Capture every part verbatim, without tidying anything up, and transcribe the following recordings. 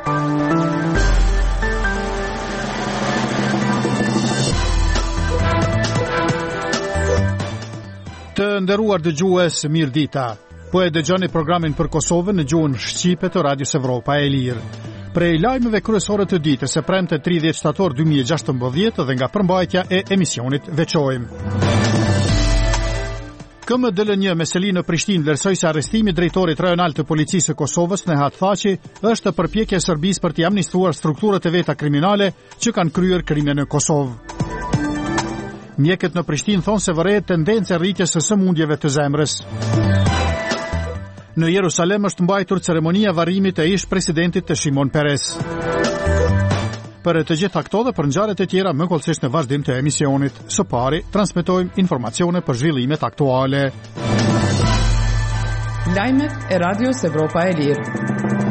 Të nderuar dëgjues, mirë dita. Po e dëgjoni programin për Kosovën në gjuhën shqipe të Radios Evropa e Lirë. Prej lajmeve kryesore të ditës së premte tridhjetë shtator dy mijë e gjashtëmbëdhjetë dhe nga përmbajtja e emisionit veçojmë. K M D L një me seli në Prishtinë vlerësoi se arrestimi i drejtorit rajonal të policisë së Kosovës Nehat Thaçi është përpjekje e Serbisë për të amnistuar strukturat e veta kriminale që kanë kryer krime në Kosovë. Mjekët në Prishtinë thonë se vërehet tendencë e rritjes së sëmundjeve të zemrës. Në Jerusalem është mbajtur ceremonia varrimit e ish presidentit të Shimon Peres. Për të gjitha këto dhe për ngjarjet e tjera më kollësisht në vazhdim të emisionit. Së pari transmetojmë informacione për zhvillimet aktuale. Lajmet e Radios Evropa e Lirë.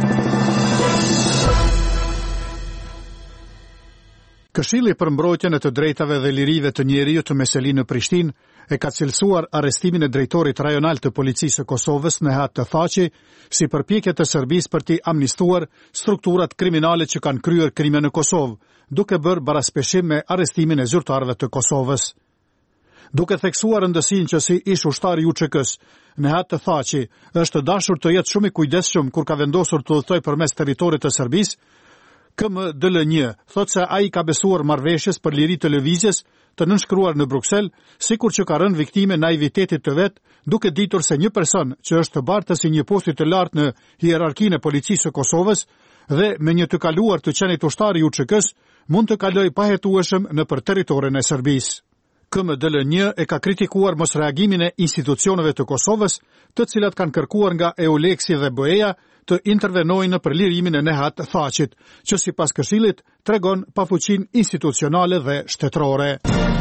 Këshilli për mbrojtjen e të drejtave dhe lirive të njerëzit të meseli në Prishtinë e ka cilësuar arrestimin e drejtorit rajonal të policisë së Kosovës Nehat Thaçi si përpjekje të Serbisë për të amnistuar strukturat kriminale që kanë kryer krime në Kosovë, duke bërë baraspeshim me arrestimin e zyrtarëve të Kosovës. Duke theksuar rëndësinë që si ish ushtar i U Ç K-s, Nehat Thaçi është dashur të jetë shumë i kujdesshëm kur ka vendosur të udhëtojë përmes territorit të Serbisë, K M D L një thotë se ai ka besuar marrëveshjes për liri të lëvizjes të nënshkruar në Bruksel, sikur që ka rënë viktime naivitetit të vet, duke ditur se një person që është të bartës i një posti të lartë në hierarkinë e policisë së Kosovës dhe me një të kaluar të qenit ushtar i U Ç K-s mund të kalojë pahetueshëm nëpër territorin e Serbisë. K M D L një e ka kritikuar mosreagimin e institucioneve të Kosovës, të cilat kanë kërkuar nga EULEX dhe B E A të intervenojnë në përlirimin e Nehat Thaçit, që sipas Këshillit tregon pafuqinë institucionale dhe shtetërore.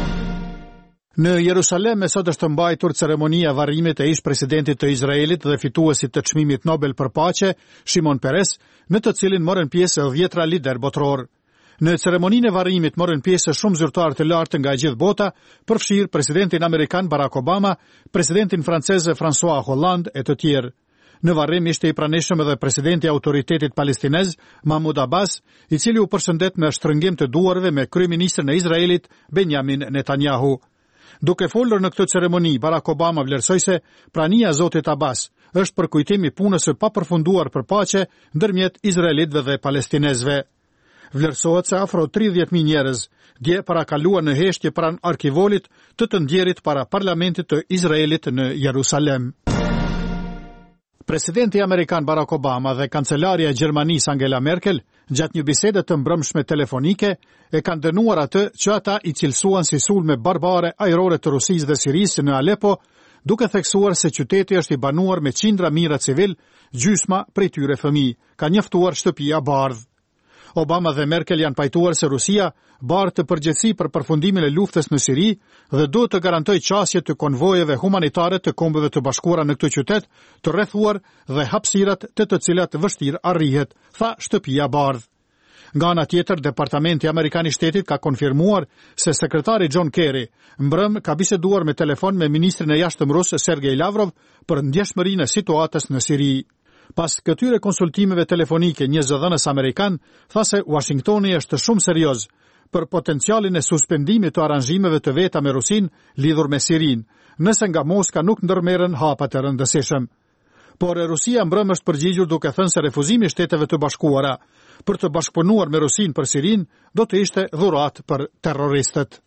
Në Jerusalem e sot është mbajtur ceremonia varrimit e ish presidentit të Izraelit dhe fituesit të çmimit Nobel për paqe, Shimon Peres, në të cilin morën pjesë dhjetra lider botror. Në ceremoninë e varrimit morën pjesë shumë zyrtarë të lartë nga e gjithë bota, përfshirë presidentin amerikan Barack Obama, presidentin francez François Hollande e të tjerë. Në varrim ishte i pranishëm edhe presidenti i autoritetit palestinez Mahmoud Abbas, i cili u përshëndet me shtrëngim të duarve me kryeministrin e Izraelit Benjamin Netanyahu. Duke folur në këtë ceremoni, Barack Obama vlerësoi se prania e zotit Abbas është për kujtim i punës së papërfunduar për paqe ndërmjet izraelitëve dhe palestinezëve. Vlerësohet se afro tridhjetë mijë njerëz dje parakaluan në heshtje pranë arkivolit të të ndjerit para parlamentit të Izraelit në Jerusalem. Presidenti amerikan Barack Obama dhe kancelaria e Gjermanisë Angela Merkel, gjatë një bisede të mbrëmshme telefonike, e kanë dënuar atë që ata i cilësuan si sulme barbare ajrore të Rusisë dhe Sirisë në Alepo, duke theksuar se qyteti është i banuar me qindra mijëra civil, gjysma prej tyre fëmijë, ka njoftuar shtëpia bardhë. Obama dhe Merkel janë pajtuar se Rusia bartë të përgjegjësi për përfundimin e luftës në Siri dhe duhet të garantojë qasje të konvojeve humanitare të Kombeve të Bashkuara në këtë qytet, të rrethuar dhe hapësirat të të cilat vështirë arrihet, tha shtëpia bardhë. Nga ana tjetër, Departamenti Amerikan i Shtetit ka konfirmuar se sekretari John Kerry mbrëm ka biseduar me telefon me ministrin e jashtëm rus Sergej Lavrov për ndjeshmërinë e situatës në Siri. Pas këtyre konsultimeve telefonike, një zëdhënës amerikan tha se Washingtoni është shumë serioz për potencialin e suspendimit të aranjimeve të veta me Rusin lidhur me Sirin, nëse nga Moska nuk ndërmerren hapa të rëndësishëm. Por Rusia mbrëm është përgjigjur duke thënë se refuzimi i Shteteve të Bashkuara për të bashkëpunuar me Rusin për Sirin do të ishte dhuratë për terroristët.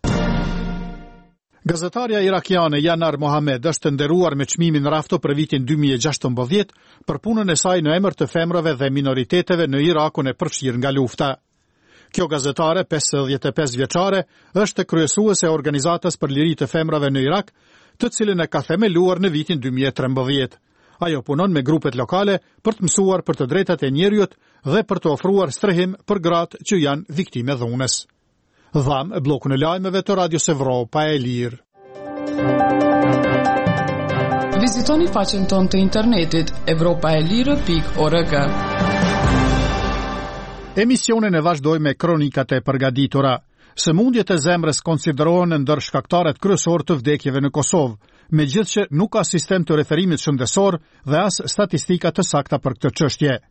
Gazetarja irakiane Yanar Mohamed është nderuar me çmimin Rafto për vitin dy mijë e gjashtëmbëdhjetë për punën e saj në emër të femrave dhe minoriteteve në Irakun e përfshirë nga lufta. Kjo gazetare, pesëdhjetë e pesë vjeçare, është kryesuese e organizatës për liri të femrave në Irak, të cilën e ka themeluar në vitin dy mijë e trembëdhjetë. Ajo punon me grupet lokale për të mësuar për të drejtat e njerëzit dhe për të ofruar strehim për gratë që janë viktime dhunës. Dham e blokun e lajmeve të Radios Evropa e Lirë. Vizitoni faqen tonë të internetit evropaelire pikë org. Emisionin e vazhdoj me kronikat e përgatitura. Sëmundjet e zemrës konsiderohen ndër shkaktarët kryesor të vdekjeve në Kosovë, megjithëse nuk ka sistem të referimit shëndetësor dhe as statistika të sakta për këtë çështje.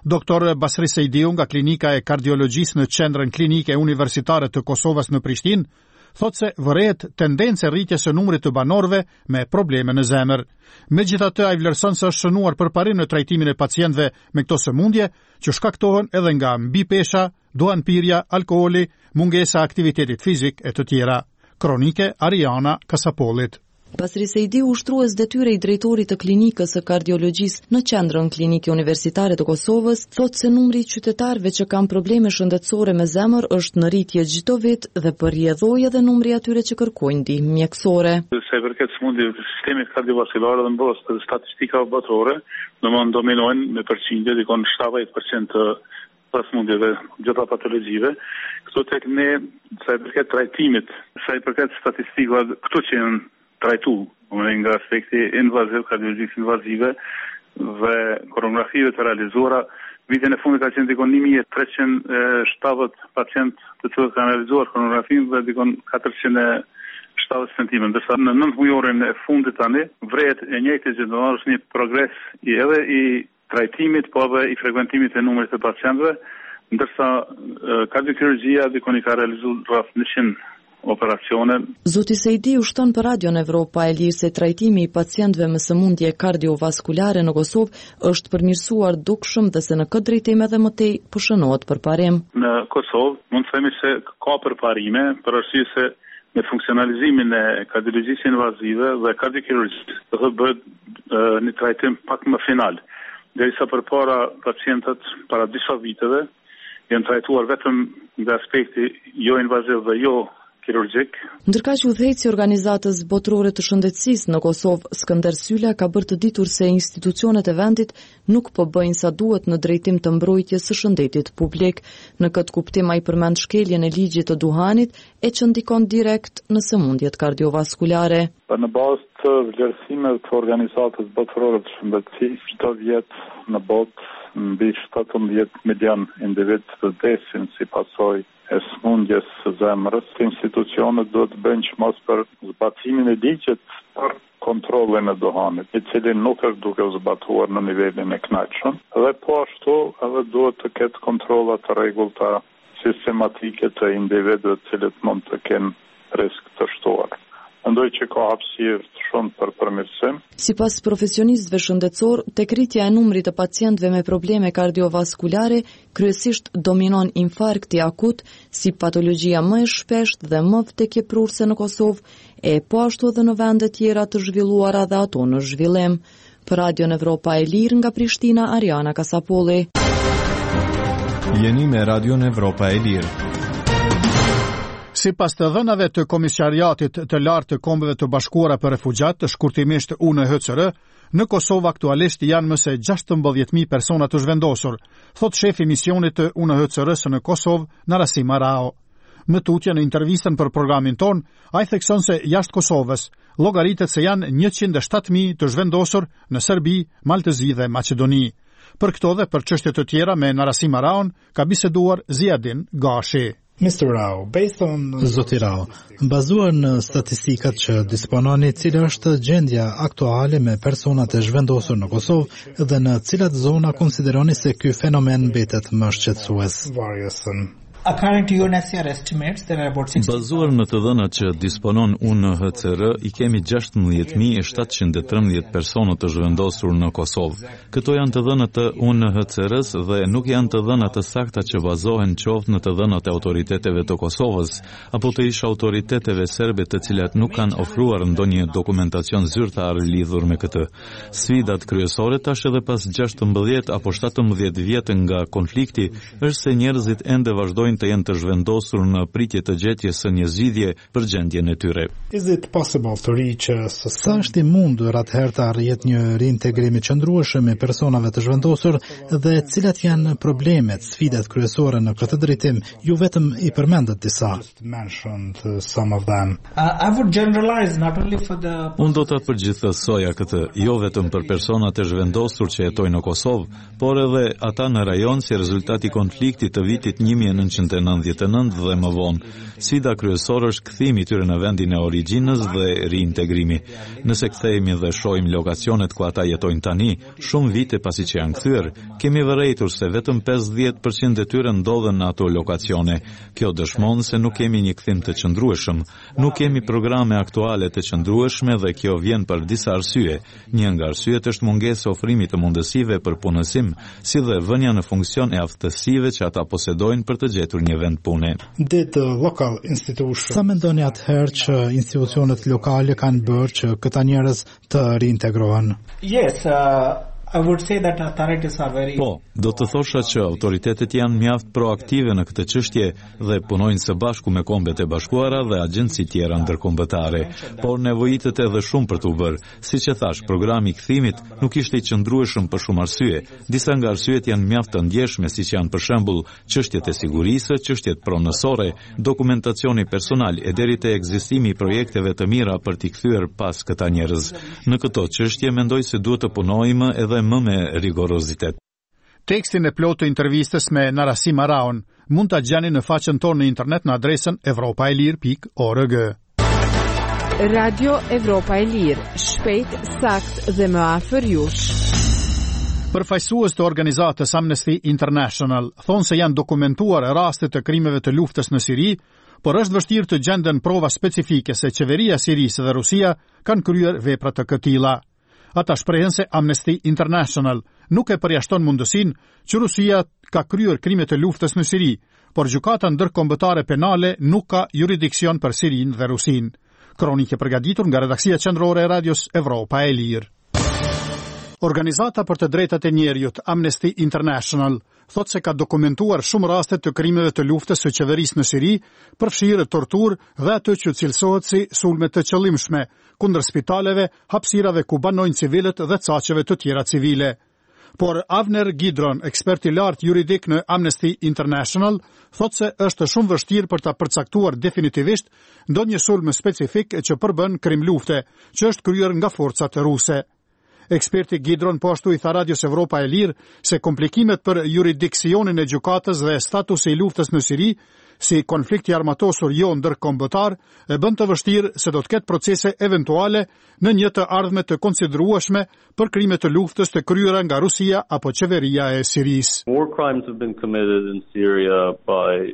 Doktor Basri Sejdiu nga klinika e kardiologjisë në Qendrën Klinike Universitare të Kosovës në Prishtinë, thotë se vërehet tendencë rritjes së numrit të banorëve me probleme në zemër. Megjithatë, ai vlerëson se është shënuar përparim në trajtimin e pacientëve me këto sëmundje që shkaktohen edhe nga mbipesha, duanpirja, alkooli, mungesa aktivitetit fizik e të tjera. Kronike Ariana Kasapolit. Basri Sejdiu, ushtrues detyre i drejtorit të klinikës së kardiologjisë në Qendrën Klinike Universitare të Kosovës, thotë se numri i qytetarëve që kanë probleme shëndetësore me zemër është në rritje çdo vit dhe përrjedhoi edhe numri atyre që kërkojnë ndihmë mjekësore. Sa i përket sëmundjeve të sistemit kardiovaskular dhe mbos të statistika botërore, domthonë dominojnë me përqindje dikon shtatëdhjetë përqind të sëmundjeve, gjitha patologjive. Këto tek ne, sa i përket trajtimit, sa i përket statistikave, këto që janë trajtu nga aspekti invaziv, kardiologjik invazive dhe koronografive të realizuara, vitin e fundit ka qenë dikon një mijë e treqind e shtatëdhjetë pacient të cilët kanë realizuar koronografin dhe dikon katërqind e shtatëdhjetë centimetra, ndërsa në nëntë mujorin e fundit tani vret e njëjtë gjë, është një progres i edhe i trajtimit, po edhe i frekuentimit e numrit të pacientëve, ndërsa kardiokirurgjia dikon i ka realizuar rreth njëqind operacione. Zoti Sejdiu shton për Radion Evropa e Lirë se trajtimi i pacientëve me sëmundje kardiovaskulare në Kosovë është përmirësuar dukshëm dhe se në këtë drejtim edhe më tej po shënohet përparim. Në Kosovë mund të themi se ka përparime, për arsye se me funksionalizimin e kardiologjisë invazive dhe kardiokirurgjisë do të bëhet një trajtim pak më final. Derisa përpara pacientët para disa viteve janë trajtuar vetëm nga aspekti jo invaziv dhe jo kirurgjik. Ndërkaq udhëheqësi i organizatës botërore të shëndetësisë në Kosovë, Skënder Sylla, ka bërë të ditur se institucionet e vendit nuk po bëjnë sa duhet në drejtim të mbrojtjes së shëndetit publik. Në këtë kuptim ai përmend shkeljen e ligjit të duhanit e që ndikon direkt në sëmundjet kardiovaskulare. Në bazë të vlerësimeve të organizatës botërore të shëndetësisë, çdo vit në botë mbi shtatëmbëdhjetë milion individ vdesin si pasojë e sëmundjes së zemrës. Institucionet duhet të bëjnë çmos për zbatimin e ligjit për kontrollin e duhanit, i cili nuk është duke u zbatuar në nivelin e kënaqshëm, dhe po ashtu edhe duhet të ketë kontrolla të rregullta sistematike të individëve të cilët mund të kenë risk të shtuar. Mendoj që ka hapësirë shumë për përmirësim. Sipas profesionistëve shëndetësor, tek rritja e numrit të pacientëve me probleme kardiovaskulare, kryesisht dominon infarkti akut si patologjia më e shpeshtë dhe më vdekjeprurse në Kosovë, e po ashtu edhe në vende tjera të zhvilluara dhe ato në zhvillim. Për Radion Evropa e Lirë nga Prishtina, Ariana Kasapolli. Jeni me Radion Evropa e Lirë. Sipas të dhënave të Komisariatit të Lartë të Kombeve të Bashkuara për Refugjat, shkurtimisht U N H C R, në Kosovë aktualisht janë më se gjashtëmbëdhjetë mijë persona të zhvendosur, thot shefi misionit të U N H C R-s në Kosovë, Narasim Arao. Në tutje në intervistën për programin ton, ai thekson se jashtë Kosovës llogaritet se janë njëqind e shtatë mijë të zhvendosur në Serbi, Maltëzi dhe Maqedoni. Për këto dhe për çështje të tjera me Narasim Araon ka biseduar Ziadin Gashi. mister Rao, based on... Zoti Rao, bazuar në statistikat që dispononi, cila është gjendja aktuale me personat e zhvendosur në Kosovë dhe në cilat zona konsideroni se ky fenomen mbetet më shqetësues? According to U N H C R estimates, there are about Bazuar në të dhënat që disponon U N H C R, i kemi gjashtëmbëdhjetë mijë e shtatëqind e trembëdhjetë persona të zhvendosur në Kosovë. Këto janë të dhënat të U N H C R-s dhe nuk janë të dhënat të sakta që bazohen qoftë në të dhënat e autoriteteve të Kosovës apo të ish autoriteteve serbe të cilat nuk kanë ofruar ndonjë dokumentacion zyrtar lidhur me këtë. Sfidat kryesore tash edhe pas gjashtëmbëdhjetë apo shtatëmbëdhjetë vjet nga konflikti është se njerëzit ende vazhdojnë të jenë të zhvendosur në pritje të gjetjes së një zgjidhje për gjendjen e tyre. Sa është i mundur atëherë të arrihet një reintegrim i qëndrueshëm i personave të zhvendosur dhe cilat janë problemet, sfidat kryesore në këtë drejtim? Ju vetëm i përmendët disa. Unë do të përgjithësoja këtë, jo vetëm për personat e zhvendosur që jetojnë në Kosovë, por edhe ata në rajon si rezultati konfliktit të vitit një mijë e nëntëqind nëntëqind e nëntëdhjetë e nëntë dhe më vonë. Sfida kryesore është kthimi i tyre në vendin e origjinës dhe riintegrimi. Nëse kthehemi dhe shohim lokacionet ku ata jetojnë tani, shumë vite pasi që janë kthyer, kemi vërejtur se vetëm pesëdhjetë përqind e tyre ndodhen në ato lokacione. Kjo dëshmon se nuk kemi një kthim të qëndrueshëm, nuk kemi programe aktuale të qëndrueshme dhe kjo vjen për disa arsye. Një nga arsyet është mungesa e ofrimit të mundësive për punësim, si dhe vënia në funksion e aftësive që ata posedojnë për të gjetur një vend pune. Sa mendoni atëherë që institucionet lokale kanë bërë që këta njerëz të riintegrohen? Yes, uh... I would say that authorities are very... Po, do të thosha që autoritetet janë mjaft proaktive në këtë çështje dhe punojnë së bashku me Kombet e Bashkuara dhe agjenci tjera ndërkombëtare, por nevojitet edhe shumë për të bërë. Siç e thash, programi i kthimit nuk ishte i qëndrueshëm për shumë arsye. Disa nga arsyet janë mjaft të ndjeshme, siç janë për shembull çështjet e sigurisë, çështjet pronësore, dokumentacioni personal e deri te ekzistimi i projekteve të mira për t'i kthyer pas këta njerëz. Në këto çështje mendoj se duhet të punojmë edhe më me rigorozitet. Tekstin e plotë të intervistës me Narasim Araun mund ta gjeni në faqen tonë në internet në adresën evropaelir pikë org. Radio Evropa e Lirë, shpejt, sakt dhe më afër jush. Përfaqësues të organizatës Amnesty International thonë se janë dokumentuar raste të krimeve të luftës në Siri, por është vështirë të gjenden prova specifike se qeveria e Sirisë dhe Rusia kanë kryer vepra të këtilla. Ata shprehen se Amnesty International nuk e përjashton mundësinë që Rusia ka kryer krime të luftës në Siri, por gjykata ndërkombëtare penale nuk ka jurisdiksion për Sirinë dhe Rusinë. Kronikë përgatitur nga redaksia qendrore e Radios Evropa e Lirë. Organizata për të drejtat e njerëzit Amnesty International thotë se ka dokumentuar shumë raste të krimeve të luftës së qeverisë në Siri, përfshirë torturë dhe ato që cilësohet si sulme të qëllimshme kundër spitaleve, hapësirave ku banojnë civilët dhe caqeve të tjera civile. Por Avner Gidron, ekspert i lartë juridik në Amnesty International, thotë se është shumë vështirë për ta përcaktuar definitivisht ndonjë sulm specifik që përbën krim lufte, që është kryer nga forcat ruse. Eksperti Gidron po ashtu i tha Radios Evropa e Lirë se komplikimet për jurisdiksionin e gjykatës dhe statusi i luftës në Siri, si konflikti armatosur jo ndërkombëtar, e bën të vështirë se do të ketë procese eventuale në një të ardhme të konsiderueshme për krime të luftës të kryera nga Rusia apo qeveria e Sirisë. War crimes have been committed in Syria by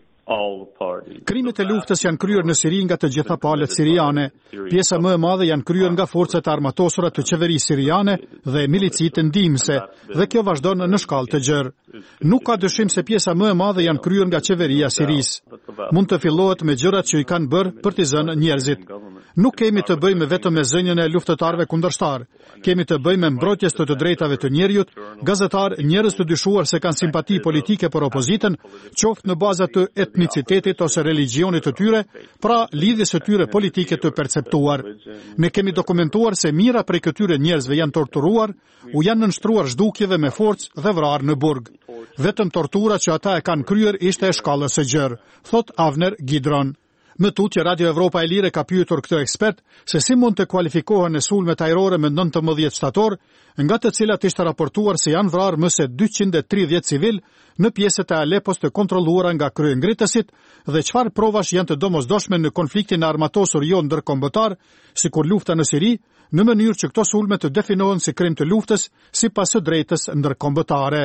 Krimet e luftës janë kryer në Siri nga të gjitha palët siriane. Pjesa më e madhe janë kryer nga forcat armatosura të qeverisë siriane dhe milicitë ndihmëse, dhe kjo vazhdon në shkallë të gjerë. Nuk ka dyshim se pjesa më e madhe janë kryer nga qeveria e Sirisë. Mund të fillohet me gjërat që i kanë bërë për t'i zënë njerëzit. Nuk kemi të bëjmë vetëm me zënjën e luftëtarëve kundërshtar. Kemi të bëjmë me mbrojtjes të të drejtave të njerëzit, gazetar, njerëz të dyshuar se kanë simpati politike për opozitën, qoftë në baza të etnicitetit ose religionit të tyre, pra lidhjes së tyre politike të perceptuar. Ne kemi dokumentuar se mira prej këtyre njerëzve janë torturuar, u janë nënshtruar zhdukjeve me forcë dhe vrarë në burg. Vetëm tortura që ata e kanë kryer ishte e shkallës së gjerë, thot Avner Gidron. Më tutje Radio Evropa e Lirë ka pyetur këtë ekspert se si mund të kualifikohen e sulmet ajrore me nëntëmbëdhjetë shtator, nga të cilat ishte raportuar se janë vrarë më se dyqind e tridhjetë civil në pjesët e Alepos të kontrolluara nga kryengritësit dhe çfarë provash janë të domosdoshme në konfliktin armatosur jo ndërkombëtar, sikur lufta në Siri, në mënyrë që këto sulme të definohen si krim të luftës sipas së drejtës ndërkombëtare.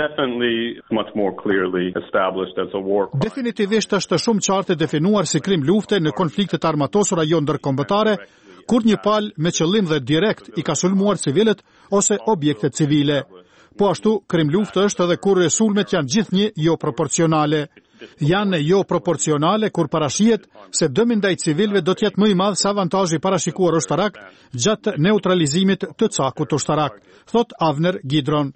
Definitivisht është shumë qartë definuar si krim lufte në konfliktet armatosura jo ndërkombëtare, kur një palë me qëllim dhe direkt i ka sulmuar civilët ose objekte civile. Po ashtu, krim lufte është edhe kur sulmet janë gjithnjë jo proporcionale. Janë jo proporcionale kur parashihet se dëmi ndaj civilëve do të jetë më i madh se avantazhi parashikuar ushtarak gjatë neutralizimit të cakut ushtarak, thot Avner Gidron.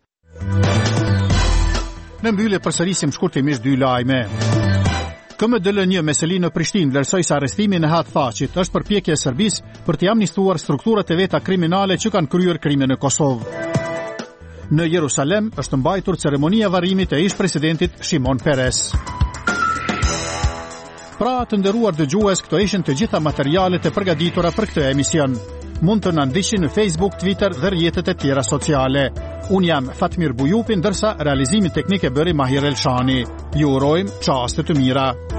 Në mbyllje përsërisim shkurtimisht dy lajme. K M D L një Meseli në Prishtinë vlerësoi se arrestimi në Hat Faqit është përpjekje e Serbisë për të amnistuar strukturat e veta kriminale që kanë kryer krime në Kosovë. Në Jerusalem është mbajtur ceremonia varrimit e ish-presidentit Shimon Peres. Pra të nderuar dëgjues, këto ishin të gjitha materialet e përgatitura për këtë emision. mund të na ndiqni në Facebook, Twitter dhe rrjetet e tjera sociale. Unë jam Fatmir Bujupi, ndërsa realizimin teknik e bëri Mahir Elshani. Ju urojmë çaste të mira.